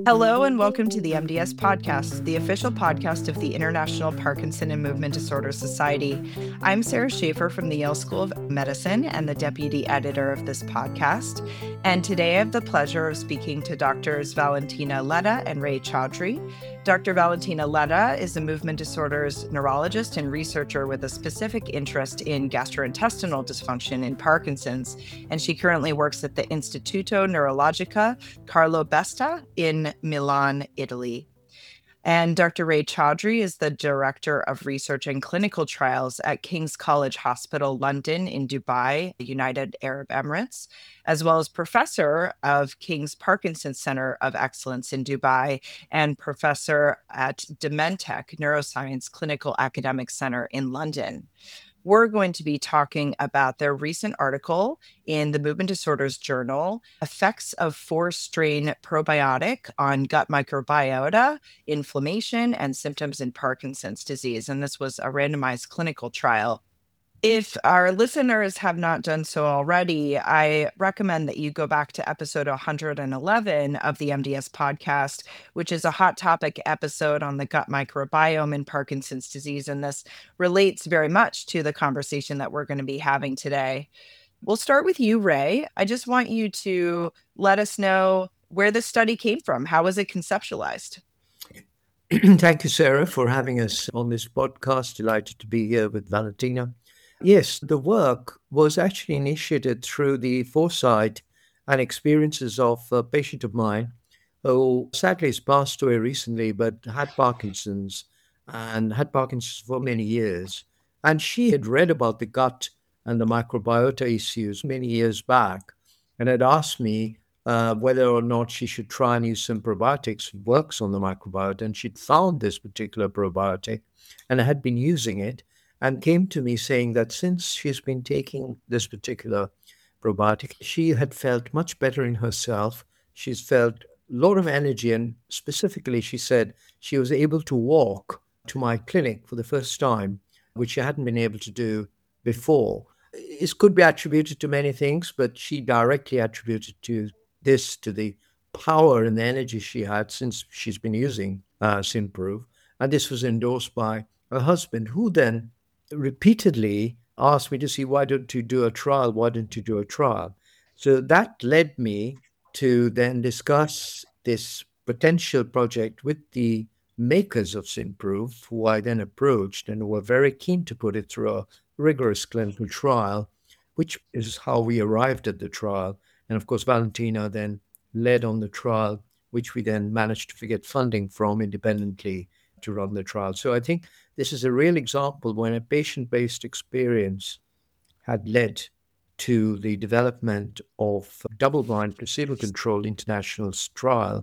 Hello and welcome to the MDS Podcast, the official podcast of the International Parkinson and Movement Disorders Society. I'm Sarah Schaefer from the Yale School of Medicine and the deputy editor of this podcast. And today I have the pleasure of speaking to Drs. Valentina Letta and Ray Chaudhry. Dr. Valentina Letta is a movement disorders neurologist and researcher with a specific interest in gastrointestinal dysfunction in Parkinson's, and she currently works at the Istituto Neurologica Carlo Besta in Milan, Italy. And Dr. Ray Chaudhry is the Director of Research and Clinical Trials at King's College Hospital, London in Dubai, the United Arab Emirates, as well as Professor of King's Parkinson's Center of Excellence in Dubai and Professor at Dementec Neuroscience Clinical Academic Center in London. We're going to be talking about their recent article in the Movement Disorders Journal, Effects of 4-Strain Probiotic on Gut Microbiota, Inflammation, and Symptoms in Parkinson's Disease. And this was a randomized clinical trial. If our listeners have not done so already, I recommend that you go back to episode 111 of the MDS podcast, which is a hot topic episode on the gut microbiome in Parkinson's disease. And this relates very much to the conversation that we're going to be having today. We'll start with you, Ray. I just want you to let us know where this study came from. How was it conceptualized? Thank you, Sarah, for having us on this podcast. Delighted to be here with Valentina. Yes, the work was actually initiated through the foresight and experiences of a patient of mine who sadly has passed away recently, but had Parkinson's for many years. And she had read about the gut and the microbiota issues many years back and had asked me whether or not she should try and use some probiotics. It works on the microbiota, and she'd found this particular probiotic and had been using it, and came to me saying that since she's been taking this particular probiotic, she had felt much better in herself. She's felt a lot of energy, and specifically, she said she was able to walk to my clinic for the first time, which she hadn't been able to do before. It could be attributed to many things, but she directly attributed to the power and the energy she had since she's been using Synprove. And this was endorsed by her husband, who then repeatedly asked me to see, why don't you do a trial? Why don't you do a trial? So that led me to then discuss this potential project with the makers of Synprove, who I then approached and were very keen to put it through a rigorous clinical trial, which is how we arrived at the trial. And of course, Valentina then led on the trial, which we then managed to get funding from independently to run the trial. So I think this is a real example when a patient-based experience had led to the development of a double-blind, placebo-controlled international trial,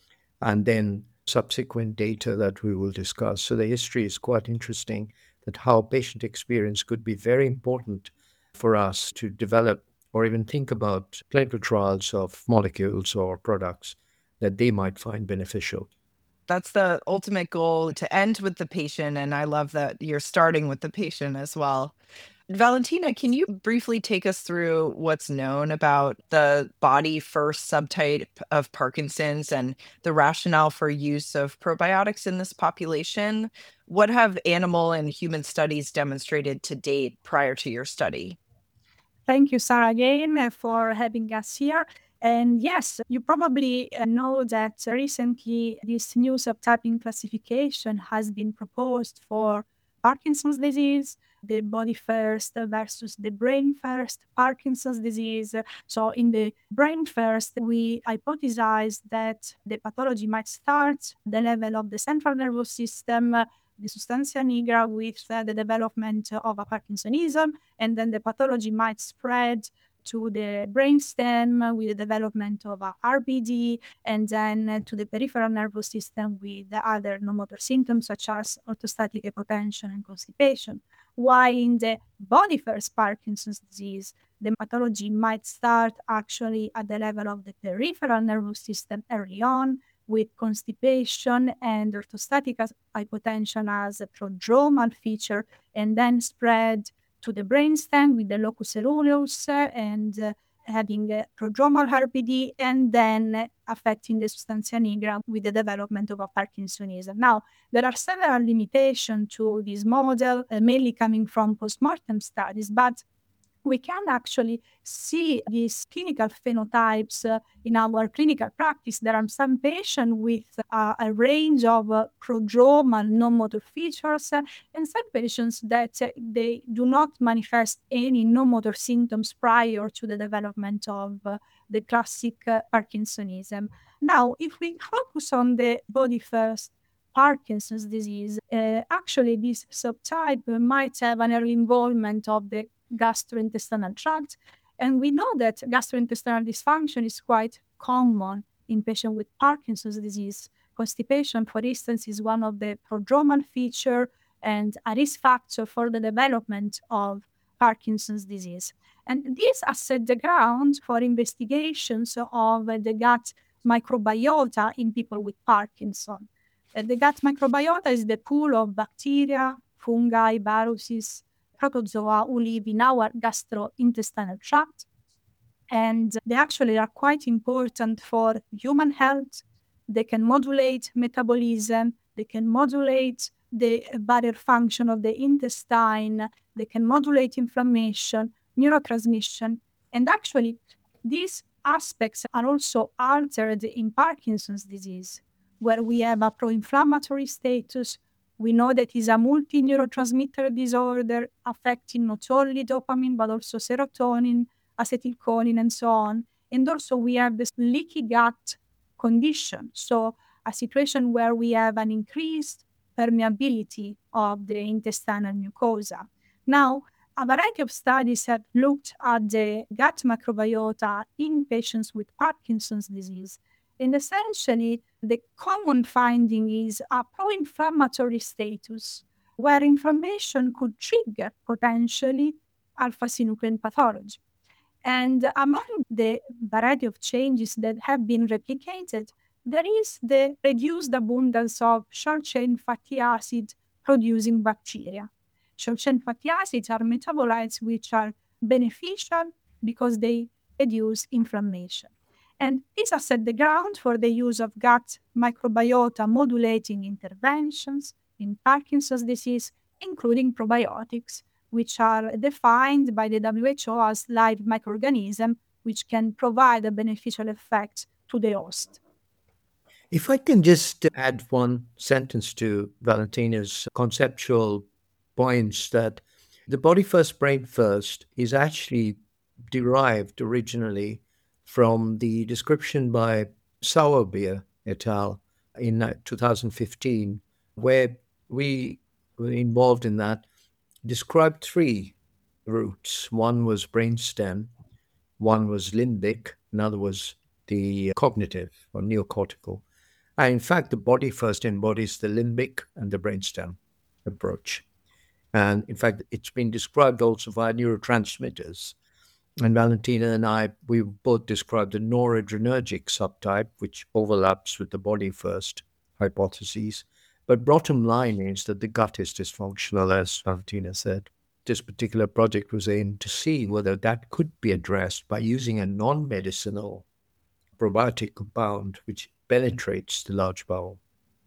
and then subsequent data that we will discuss. So the history is quite interesting, that how patient experience could be very important for us to develop or even think about clinical trials of molecules or products that they might find beneficial. That's the ultimate goal, to end with the patient. And I love that you're starting with the patient as well. Valentina, can you briefly take us through what's known about the body first subtype of Parkinson's and the rationale for use of probiotics in this population? What have animal and human studies demonstrated to date prior to your study? Thank you, Sarah, again for having us here. And yes, you probably know that recently this new subtyping classification has been proposed for Parkinson's disease, the body first versus the brain first Parkinson's disease. So in the brain first, we hypothesized that the pathology might start at the level of the central nervous system, the substantia nigra, with the development of a Parkinsonism, and then the pathology might spread to the brainstem with the development of a RBD, and then to the peripheral nervous system with the other non-motor symptoms such as orthostatic hypotension and constipation. While in the body first Parkinson's disease, the pathology might start actually at the level of the peripheral nervous system early on, with constipation and orthostatic hypotension as a prodromal feature, and then spread to the brainstem with the locus coeruleus and having a prodromal RPD and then affecting the substantia nigra with the development of a Parkinsonism. Now, there are several limitations to this model, mainly coming from postmortem studies, but we can actually see these clinical phenotypes in our clinical practice. There are some patients with a range of prodromal non-motor features and some patients that they do not manifest any non-motor symptoms prior to the development of the classic Parkinsonism. Now, if we focus on the body first Parkinson's disease, actually this subtype might have an early involvement of the gastrointestinal tract. And we know that gastrointestinal dysfunction is quite common in patients with Parkinson's disease. Constipation, for instance, is one of the prodromal features and a risk factor for the development of Parkinson's disease. And this has set the ground for investigations of the gut microbiota in people with Parkinson. The gut microbiota is the pool of bacteria, fungi, viruses, protozoa who live in our gastrointestinal tract. And they actually are quite important for human health. They can modulate metabolism, they can modulate the barrier function of the intestine, they can modulate inflammation, neurotransmission. And actually, these aspects are also altered in Parkinson's disease, where we have a pro-inflammatory status. We know that it's a multi-neurotransmitter disorder affecting not only dopamine, but also serotonin, acetylcholine, and so on. And also we have this leaky gut condition. So a situation where we have an increased permeability of the intestinal mucosa. Now, a variety of studies have looked at the gut microbiota in patients with Parkinson's disease. And essentially, the common finding is a pro-inflammatory status, where inflammation could trigger potentially alpha-synuclein pathology. And among the variety of changes that have been replicated, there is the reduced abundance of short-chain fatty acid producing bacteria. Short-chain fatty acids are metabolites which are beneficial because they reduce inflammation. And this has set the ground for the use of gut microbiota modulating interventions in Parkinson's disease, including probiotics, which are defined by the WHO as live microorganisms, which can provide a beneficial effect to the host. If I can just add one sentence to Valentina's conceptual points, that the body first, brain first is actually derived originally from the description by Sauerbier et al. In 2015, where we were involved in that, described three routes. One was brainstem, one was limbic, another was the cognitive or neocortical. And in fact, the body first embodies the limbic and the brainstem approach. And in fact, it's been described also via neurotransmitters. And Valentina and I, we both described the noradrenergic subtype, which overlaps with the body first hypotheses. But bottom line is that the gut is dysfunctional, as Valentina said. This particular project was aimed to see whether that could be addressed by using a non-medicinal probiotic compound which penetrates the large bowel.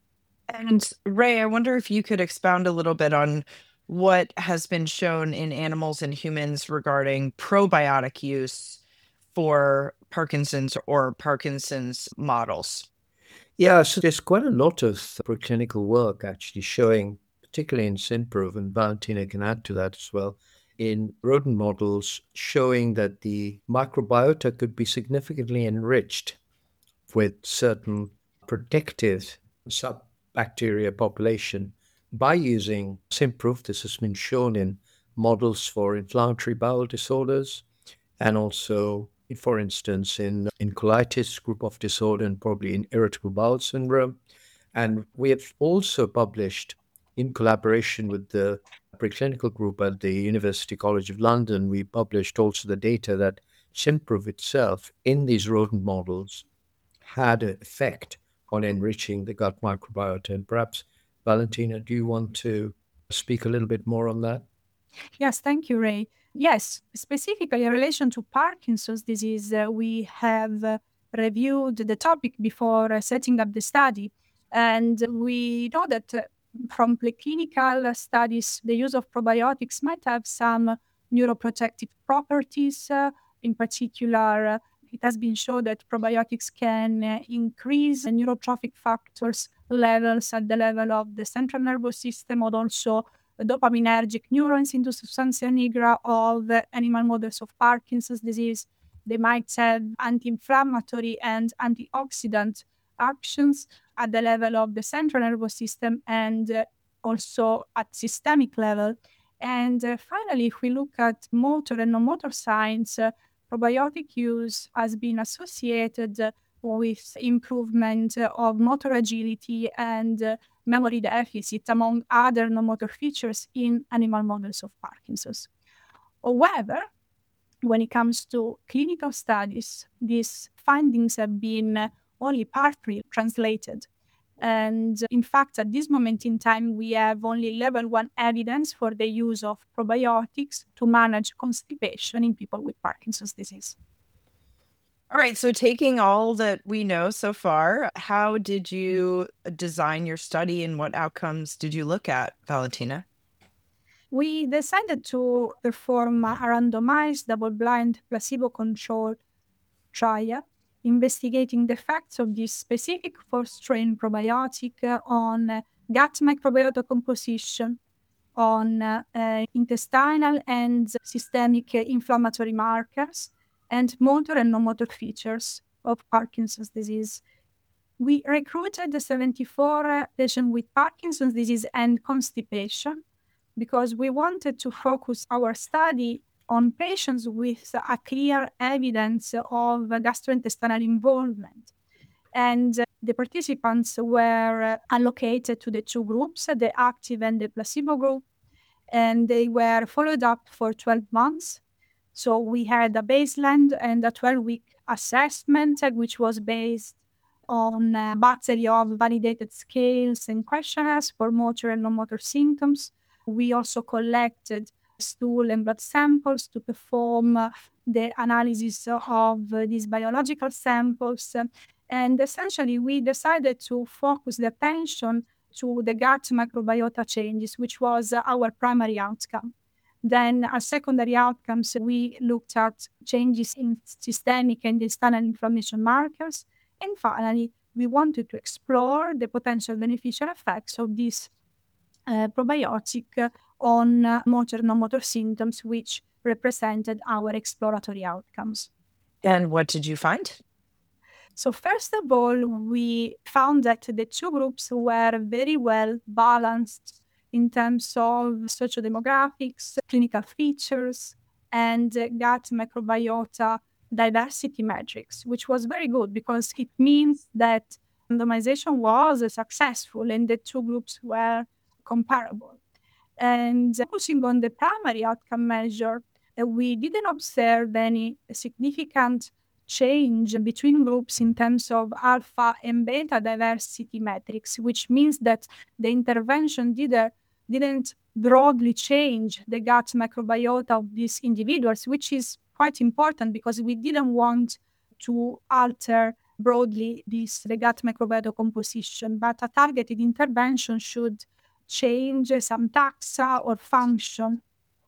And Ray, I wonder if you could expound a little bit on what has been shown in animals and humans regarding probiotic use for Parkinson's or Parkinson's models. Yeah, so there's quite a lot of preclinical work actually showing, particularly in SynProve, and Valentina can add to that as well, in rodent models showing that the microbiota could be significantly enriched with certain protective subbacteria population by using SynProve. This has been shown in models for inflammatory bowel disorders and also, for instance, in colitis group of disorder and probably in irritable bowel syndrome. And we have also published, in collaboration with the preclinical group at the University College of London, we published also the data that SynProve itself in these rodent models had an effect on enriching the gut microbiota. And perhaps, Valentina, do you want to speak a little bit more on that? Yes, thank you, Ray. Yes, specifically in relation to Parkinson's disease, we have reviewed the topic before setting up the study. And we know that from preclinical studies, the use of probiotics might have some neuroprotective properties. In particular, it has been shown that probiotics can increase neurotrophic factors levels at the level of the central nervous system, or also dopaminergic neurons into substantia nigra of animal models of Parkinson's disease. They might have anti-inflammatory and antioxidant actions at the level of the central nervous system and also at systemic level. And finally, if we look at motor and non-motor signs, probiotic use has been associated with improvement of motor agility and memory deficit, among other non-motor features in animal models of Parkinson's. However, when it comes to clinical studies, these findings have been only partly translated. And in fact, at this moment in time, we have only level 1 evidence for the use of probiotics to manage constipation in people with Parkinson's disease. All right. So, taking all that we know so far, how did you design your study and what outcomes did you look at, Valentina? We decided to perform a randomized, double-blind, placebo-controlled trial investigating the effects of this specific 4-strain probiotic on gut microbiota composition, on intestinal and systemic inflammatory markers, and motor and non-motor features of Parkinson's disease. We recruited 74 patients with Parkinson's disease and constipation because we wanted to focus our study on patients with a clear evidence of gastrointestinal involvement. And the participants were allocated to the two groups, the active and the placebo group, and they were followed up for 12 months. So we had a baseline and a 12-week assessment, which was based on a battery of validated scales and questionnaires for motor and non-motor symptoms. We also collected stool and blood samples to perform the analysis of these biological samples. And essentially, we decided to focus the attention to the gut microbiota changes, which was our primary outcome. Then, as secondary outcomes, we looked at changes in systemic and intestinal inflammation markers. And finally, we wanted to explore the potential beneficial effects of this probiotic on motor non-motor symptoms, which represented our exploratory outcomes. And what did you find? So first of all, we found that the two groups were very well balanced in terms of sociodemographics, clinical features, and gut microbiota diversity metrics, which was very good because it means that randomization was successful and the two groups were comparable. And focusing on the primary outcome measure, we didn't observe any significant change between groups in terms of alpha and beta diversity metrics, which means that the intervention didn't broadly change the gut microbiota of these individuals, which is quite important because we didn't want to alter broadly the gut microbiota composition, but a targeted intervention should change some taxa or function.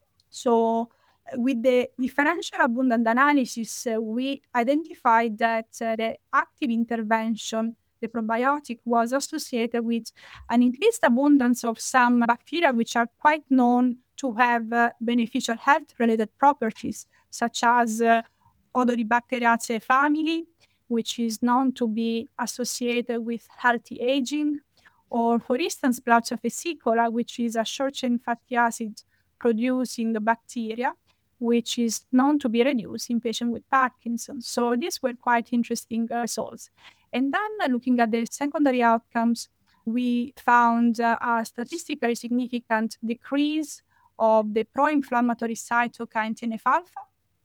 So with the differential abundant analysis, we identified that the active intervention, the probiotic, was associated with an increased abundance of some bacteria which are quite known to have beneficial health-related properties, such as Odoribacteriaceae family, which is known to be associated with healthy aging, or for instance, Plautia vesicola, which is a short-chain fatty acid producing the bacteria, which is known to be reduced in patients with Parkinson's. So these were quite interesting results. And then looking at the secondary outcomes, we found a statistically significant decrease of the pro-inflammatory cytokine TNF-alpha.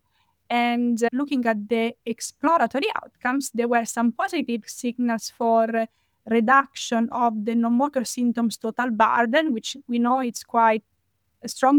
And looking at the exploratory outcomes, there were some positive signals for reduction of the non-motor symptoms total burden, which we know it's quite strongly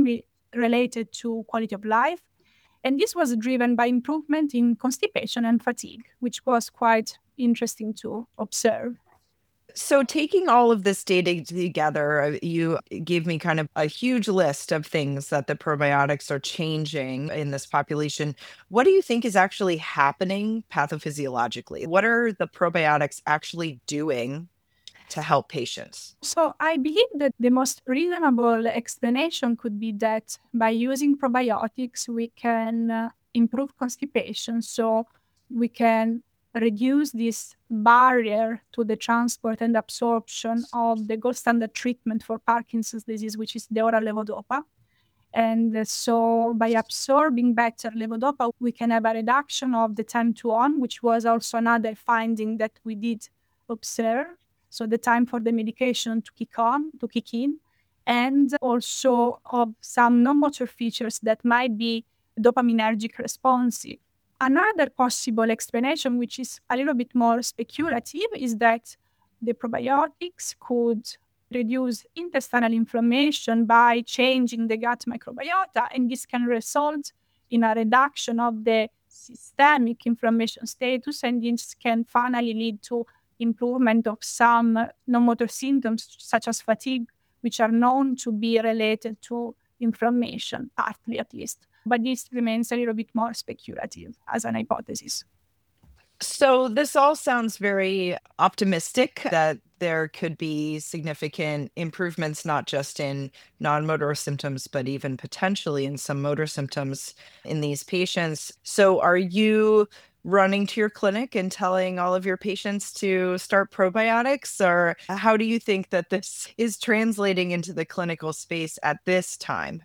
related to quality of life. And this was driven by improvement in constipation and fatigue, which was quite interesting to observe. So, taking all of this data together, you gave me kind of a huge list of things that the probiotics are changing in this population. What do you think is actually happening pathophysiologically? What are the probiotics actually doing to help patients? So I believe that the most reasonable explanation could be that by using probiotics, we can improve constipation. So we can reduce this barrier to the transport and absorption of the gold standard treatment for Parkinson's disease, which is the oral levodopa. And so by absorbing better levodopa, we can have a reduction of the time to on, which was also another finding that we did observe. So the time for the medication to kick in, and also of some non-motor features that might be dopaminergic responsive. Another possible explanation, which is a little bit more speculative, is that the probiotics could reduce intestinal inflammation by changing the gut microbiota, and this can result in a reduction of the systemic inflammation status, and this can finally lead to improvement of some non-motor symptoms such as fatigue, which are known to be related to inflammation, partly at least. But this remains a little bit more speculative as an hypothesis. So, this all sounds very optimistic that there could be significant improvements, not just in non motor symptoms, but even potentially in some motor symptoms in these patients. So, are you running to your clinic and telling all of your patients to start probiotics? Or how do you think that this is translating into the clinical space at this time?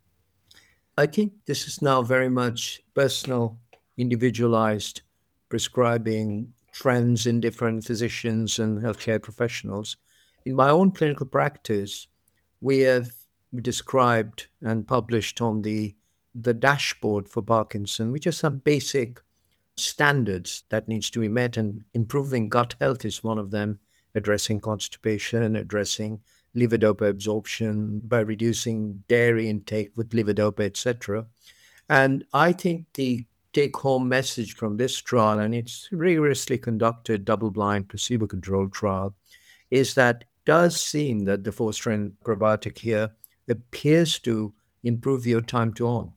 I think this is now very much personal, individualized prescribing trends in different physicians and healthcare professionals. In my own clinical practice, we have described and published on the dashboard for Parkinson, which are some basic standards that needs to be met, and improving gut health is one of them, addressing constipation, addressing levodopa absorption by reducing dairy intake with levodopa, etc. And I think the take-home message from this trial, and it's rigorously conducted, double-blind, placebo-controlled trial, is that it does seem that the four-strand probiotic here appears to improve your time to on.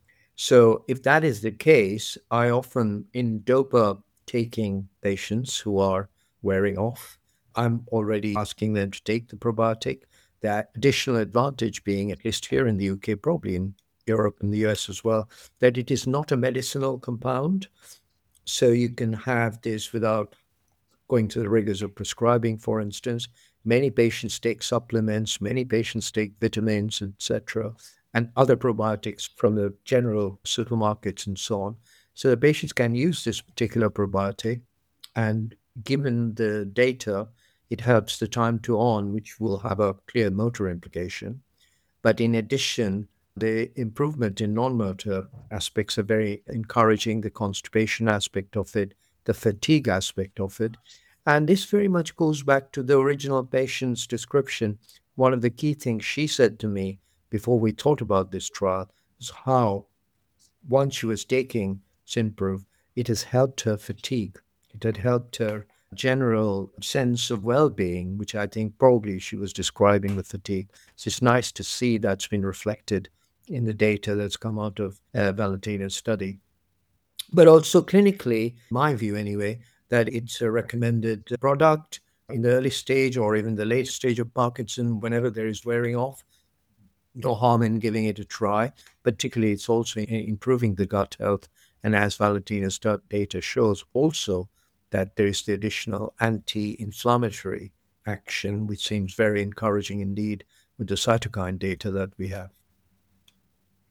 So if that is the case, I often, in dopa-taking patients who are wearing off, I'm already asking them to take the probiotic. That additional advantage being, at least here in the UK, probably in Europe and the US as well, that it is not a medicinal compound. So you can have this without going to the rigors of prescribing, for instance. Many patients take supplements, many patients take vitamins, etc., and other probiotics from the general supermarkets and so on. So the patients can use this particular probiotic, and given the data, it helps the time to on, which will have a clear motor implication. But in addition, the improvement in non-motor aspects are very encouraging, the constipation aspect of it, the fatigue aspect of it. And this very much goes back to the original patient's description. One of the key things she said to me before we thought about this trial is how, once she was taking Synprove, it has helped her fatigue. It had helped her general sense of well-being, which I think probably she was describing with fatigue. So it's nice to see that's been reflected in the data that's come out of Valentina's study. But also clinically, my view anyway, that it's a recommended product in the early stage or even the late stage of Parkinson, whenever there is wearing off. No harm in giving it a try. Particularly, it's also improving the gut health. And as Valentina's data shows also, that there is the additional anti-inflammatory action, which seems very encouraging indeed with the cytokine data that we have.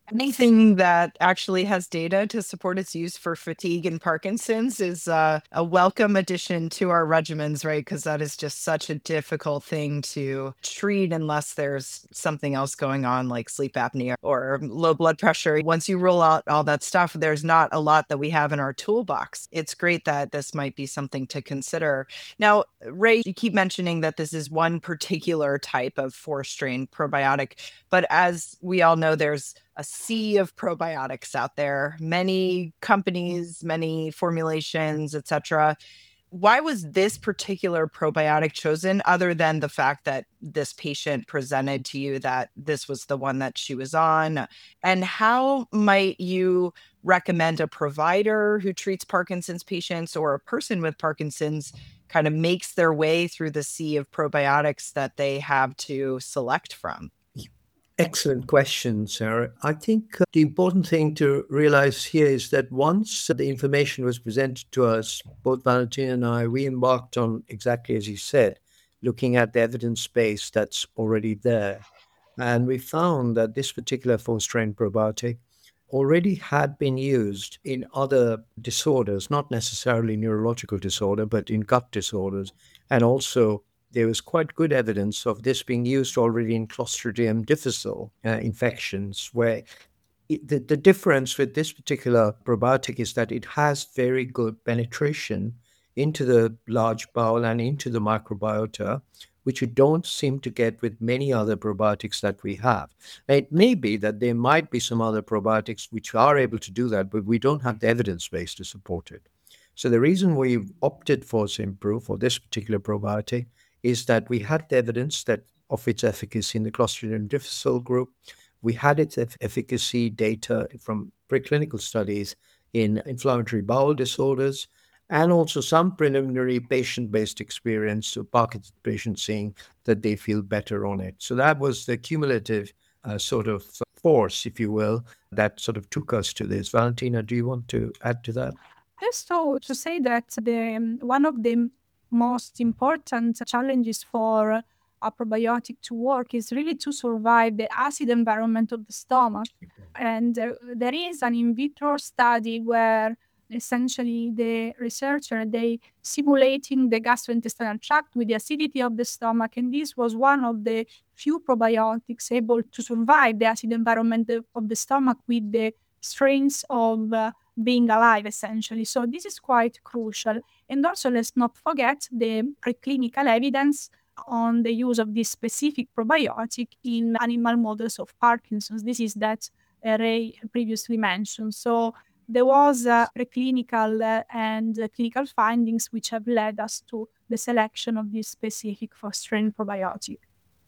Anything that actually has data to support its use for fatigue and Parkinson's is a welcome addition to our regimens, right? Because that is just such a difficult thing to treat unless there's something else going on, like sleep apnea or low blood pressure. Once you roll out all that stuff, there's not a lot that we have in our toolbox. It's great that this might be something to consider. Now, Ray, you keep mentioning that this is one particular type of 4-strain probiotic, but as we all know, there's a sea of probiotics out there, many companies, many formulations, etc. Why was this particular probiotic chosen, other than the fact that this patient presented to you that this was the one that she was on? And how might you recommend a provider who treats Parkinson's patients or a person with Parkinson's kind of makes their way through the sea of probiotics that they have to select from? Excellent question, Sarah. I think the important thing to realize here is that once the information was presented to us, both Valentina and I, we embarked on exactly as you said, looking at the evidence base that's already there. And we found that this particular 4-strain probiotic already had been used in other disorders, not necessarily neurological disorder, but in gut disorders, and also there was quite good evidence of this being used already in Clostridium difficile infections, where the difference with this particular probiotic is that it has very good penetration into the large bowel and into the microbiota, which you don't seem to get with many other probiotics that we have. Now, it may be that there might be some other probiotics which are able to do that, but we don't have the evidence base to support it. So the reason we opted for Simprove, for this particular probiotic, is that we had the evidence that of its efficacy in the Clostridium difficile group. We had its efficacy data from preclinical studies in inflammatory bowel disorders, and also some preliminary patient-based experience of Parkinson's patients saying that they feel better on it. So that was the cumulative sort of force, if you will, that sort of took us to this. Valentina, do you want to add to that? Just to say that one of the most important challenges for a probiotic to work is really to survive the acid environment of the stomach. And there is an in vitro study where essentially the researcher, they simulating the gastrointestinal tract with the acidity of the stomach. And this was one of the few probiotics able to survive the acid environment of the stomach with the strains of being alive, essentially. So this is quite crucial. And also, let's not forget the preclinical evidence on the use of this specific probiotic in animal models of Parkinson's. This is that Ray previously mentioned. So there was preclinical and clinical findings which have led us to the selection of this specific 4-strain probiotic.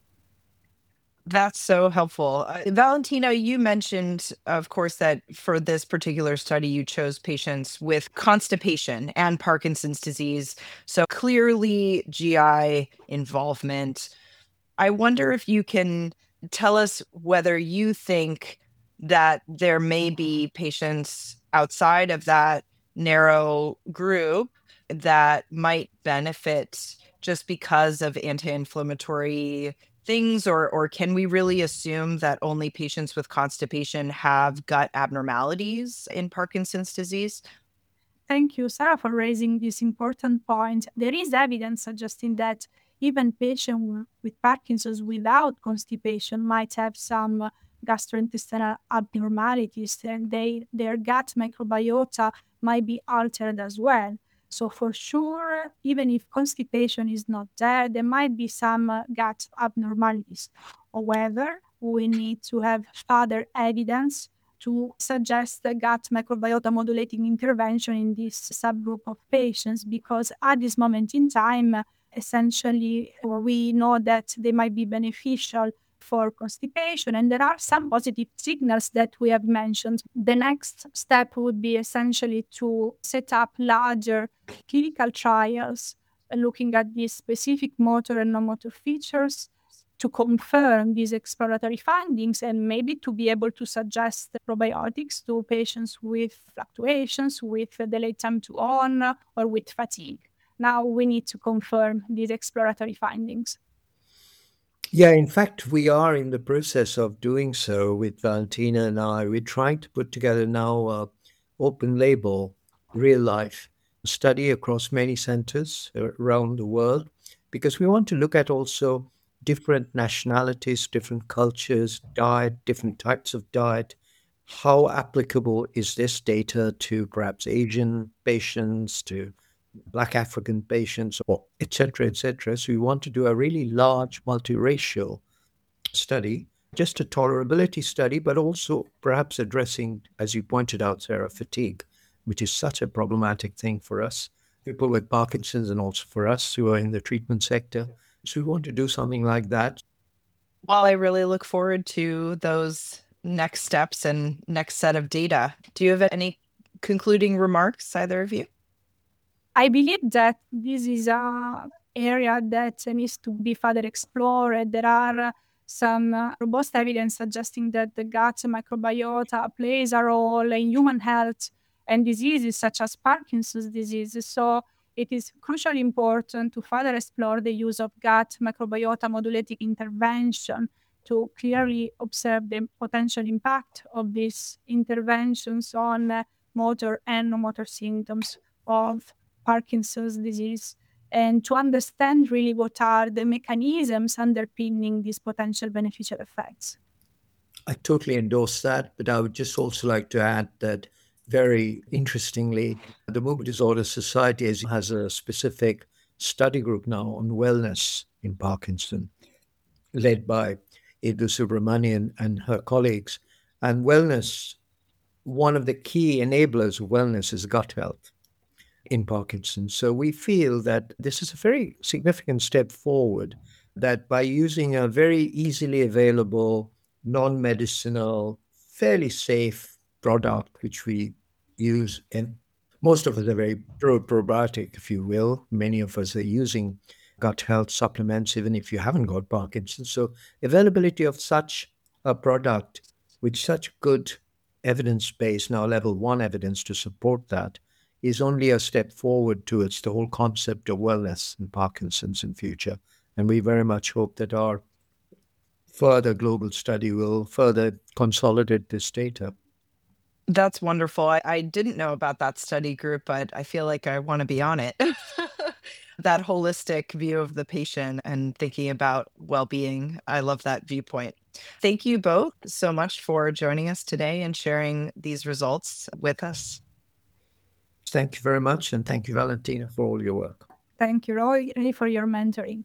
That's so helpful. Valentina, you mentioned, of course, that for this particular study, you chose patients with constipation and Parkinson's disease. So clearly GI involvement. I wonder if you can tell us whether you think that there may be patients outside of that narrow group that might benefit just because of anti-inflammatory things, or can we really assume that only patients with constipation have gut abnormalities in Parkinson's disease? Thank you, Sarah, for raising this important point. There is evidence suggesting that even patients with Parkinson's without constipation might have some gastrointestinal abnormalities, and their gut microbiota might be altered as well. So for sure, even if constipation is not there, there might be some gut abnormalities. However, we need to have further evidence to suggest a gut microbiota modulating intervention in this subgroup of patients, because at this moment in time, essentially, we know that they might be beneficial for constipation, and there are some positive signals that we have mentioned. The next step would be essentially to set up larger clinical trials looking at these specific motor and non-motor features to confirm these exploratory findings, and maybe to be able to suggest probiotics to patients with fluctuations, with delayed time to on, or with fatigue. Now we need to confirm these exploratory findings. Yeah, in fact, we are in the process of doing so with Valentina and I. We're trying to put together now a open label, real life study across many centers around the world because we want to look at also different nationalities, different cultures, diet, different types of diet. How applicable is this data to perhaps Asian patients, to Black African patients, or et cetera, et cetera. So we want to do a really large multiracial study, just a tolerability study, but also perhaps addressing, as you pointed out, Sarah, fatigue, which is such a problematic thing for us, people with Parkinson's, and also for us who are in the treatment sector. So we want to do something like that. Well, I really look forward to those next steps and next set of data. Do you have any concluding remarks, either of you? I believe that this is an area that needs to be further explored. There are some robust evidence suggesting that the gut microbiota plays a role in human health and diseases such as Parkinson's disease. So it is crucially important to further explore the use of gut microbiota modulating intervention to clearly observe the potential impact of these interventions on motor and non-motor symptoms of Parkinson's disease, and to understand really what are the mechanisms underpinning these potential beneficial effects. I totally endorse that, but I would just also like to add that very interestingly, the Movement Disorder Society has a specific study group now on wellness in Parkinson, led by Edu Subramanian and her colleagues. And wellness, one of the key enablers of wellness is gut health in Parkinson's. So we feel that this is a very significant step forward, that by using a very easily available, non-medicinal, fairly safe product, which we use, and most of us are very probiotic, if you will. Many of us are using gut health supplements, even if you haven't got Parkinson's. So availability of such a product with such good evidence base, now level 1 evidence to support that, is only a step forward towards the whole concept of wellness in Parkinson's in future. And we very much hope that our further global study will further consolidate this data. That's wonderful. I didn't know about that study group, but I feel like I want to be on it. That holistic view of the patient and thinking about well-being. I love that viewpoint. Thank you both so much for joining us today and sharing these results with us. Thank you very much. And thank you, Valentina, for all your work. Thank you, Roy, for your mentoring.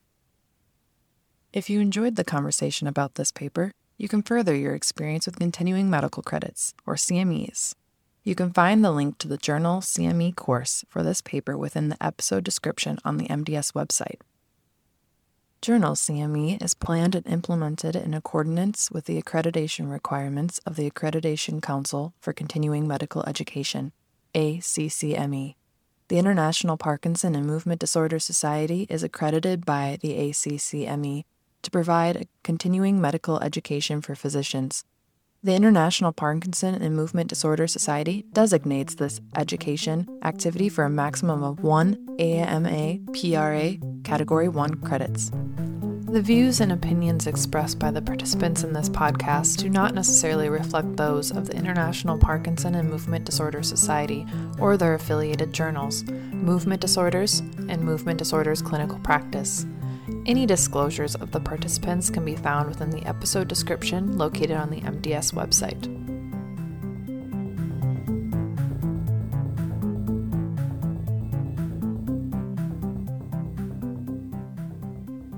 If you enjoyed the conversation about this paper, you can further your experience with continuing medical credits, or CMEs. You can find the link to the journal CME course for this paper within the episode description on the MDS website. Journal CME is planned and implemented in accordance with the accreditation requirements of the Accreditation Council for Continuing Medical Education, ACCME. The International Parkinson and Movement Disorder Society is accredited by the ACCME to provide continuing medical education for physicians. The International Parkinson and Movement Disorder Society designates this education activity for a maximum of 1 AMA PRA Category 1 credits. The views and opinions expressed by the participants in this podcast do not necessarily reflect those of the International Parkinson and Movement Disorder Society or their affiliated journals, Movement Disorders, and Movement Disorders Clinical Practice. Any disclosures of the participants can be found within the episode description located on the MDS website.